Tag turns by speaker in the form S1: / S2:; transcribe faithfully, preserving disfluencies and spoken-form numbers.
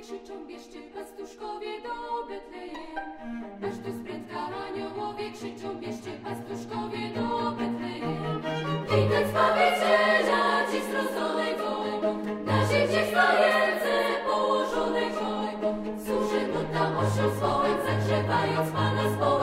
S1: krzyczą, bierzcie pastuszkowie do Betlejem. Aż tu sprętka aniołowie krzyczą, bierzcie pastuszkowie do Betlejem. Witaj Zbawiciela, dziś zrodzonego, na ziemię stajence położonego. Służy mu tam osioł swoim, zagrzewając Pana z